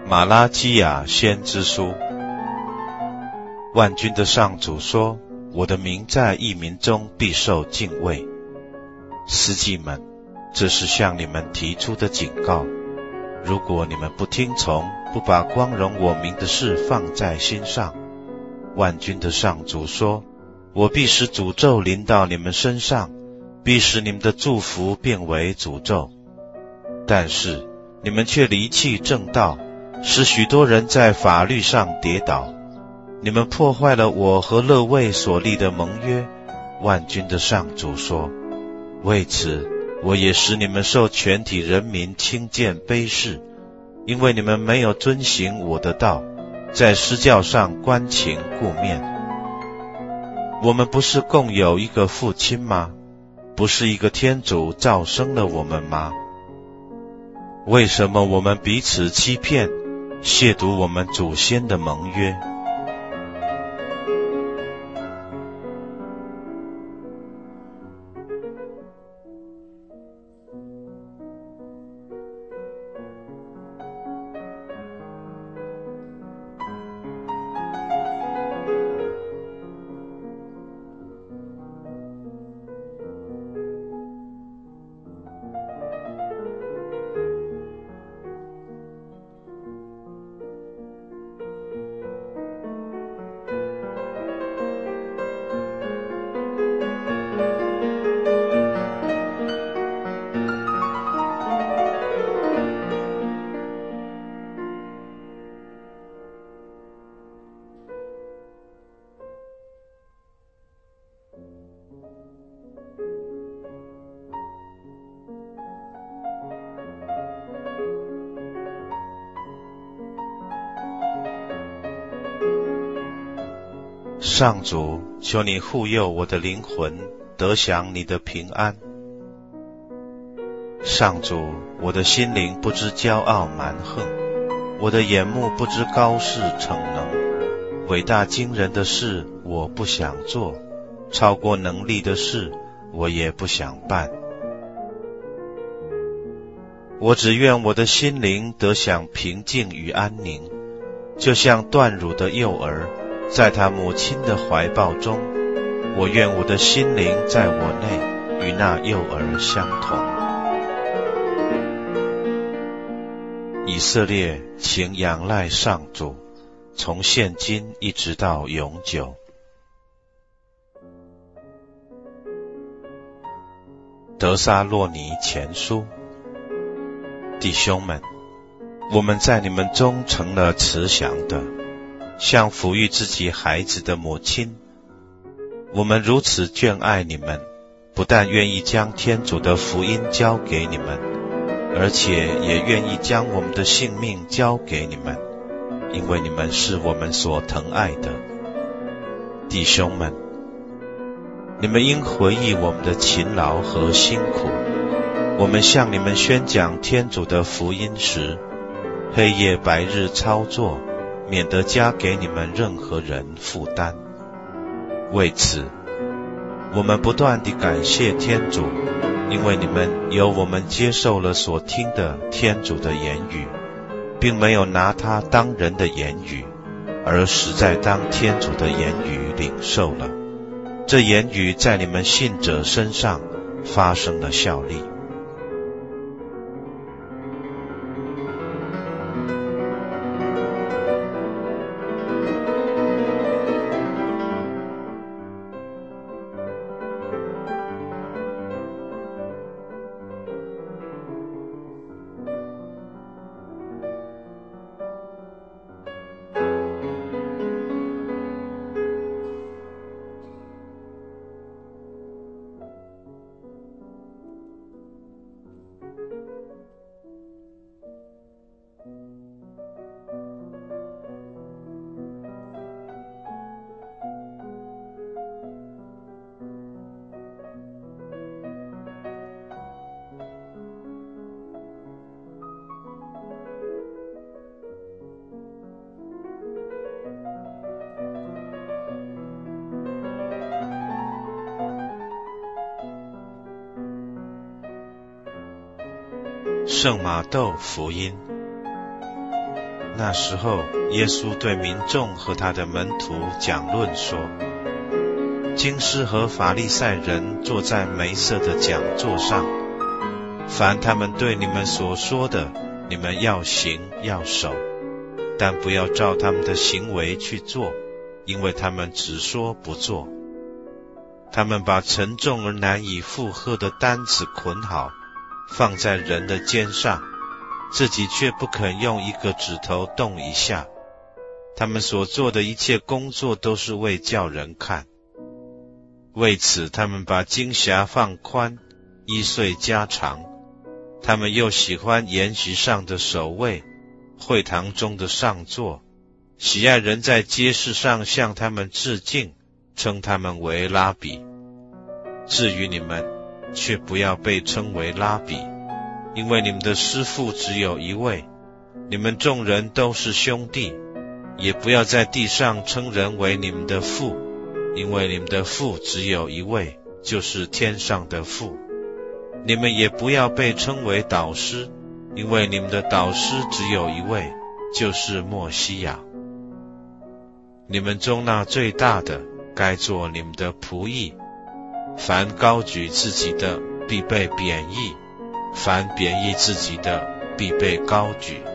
马拉基亚先知书。万军的上主说，我的名在异民中必受敬畏。司祭们，这是向你们提出的警告。如果你们不听从，不把光荣我名的事放在心上，万军的上主说，我必使诅咒临到你们身上，必使你们的祝福变为诅咒。但是你们却离弃正道，使许多人在法律上跌倒。你们破坏了我和勒卫所立的盟约。万军的上主说，为此我也使你们受全体人民轻贱卑视，因为你们没有遵行我的道，在施教上关情顾面。我们不是共有一个父亲吗？不是一个天主造生了我们吗？为什么我们彼此欺骗，亵渎我们祖先的盟约？上主，求你护佑我的灵魂，得享你的平安。上主，我的心灵不知骄傲蛮横，我的眼目不知高视逞能。伟大惊人的事我不想做，超过能力的事我也不想办。我只愿我的心灵得享平静与安宁，就像断乳的幼儿在他母亲的怀抱中，我愿我的心灵在我内与那幼儿相同。以色列，请仰赖上主，从现今一直到永久。德撒洛尼前书。弟兄们，我们在你们中成了慈祥的，像抚育自己孩子的母亲。我们如此眷爱你们，不但愿意将天主的福音交给你们，而且也愿意将我们的性命交给你们，因为你们是我们所疼爱的。弟兄们，你们应回忆我们的勤劳和辛苦。我们向你们宣讲天主的福音时，黑夜白日操作，免得加给你们任何人负担。为此，我们不断地感谢天主，因为你们有我们接受了所听的天主的言语，并没有拿它当人的言语，而实在当天主的言语领受了。这言语在你们信者身上发生了效力。圣马窦福音。 那时候，耶稣对民众和他的门徒讲论说：经师和法利赛人坐在梅瑟的讲座上，凡他们对你们所说的，你们要行要守，但不要照他们的行为去做，因为他们只说不做。他们把沉重而难以负荷的担子捆好，放在人的肩上，自己却不肯用一个指头动一下。他们所做的一切工作都是为叫人看。为此，他们把经匣放宽，衣穗加长。他们又喜欢筵席上的首位，会堂中的上座，喜爱人在街市上向他们致敬，称他们为拉比。至于你们，却不要被称为拉比，因为你们的师父只有一位，你们众人都是兄弟。也不要在地上称人为你们的父，因为你们的父只有一位，就是天上的父。你们也不要被称为导师，因为你们的导师只有一位，就是默西亚。你们中那最大的，该做你们的仆役。凡高举自己的，必被贬义；凡贬义自己的，必被高举。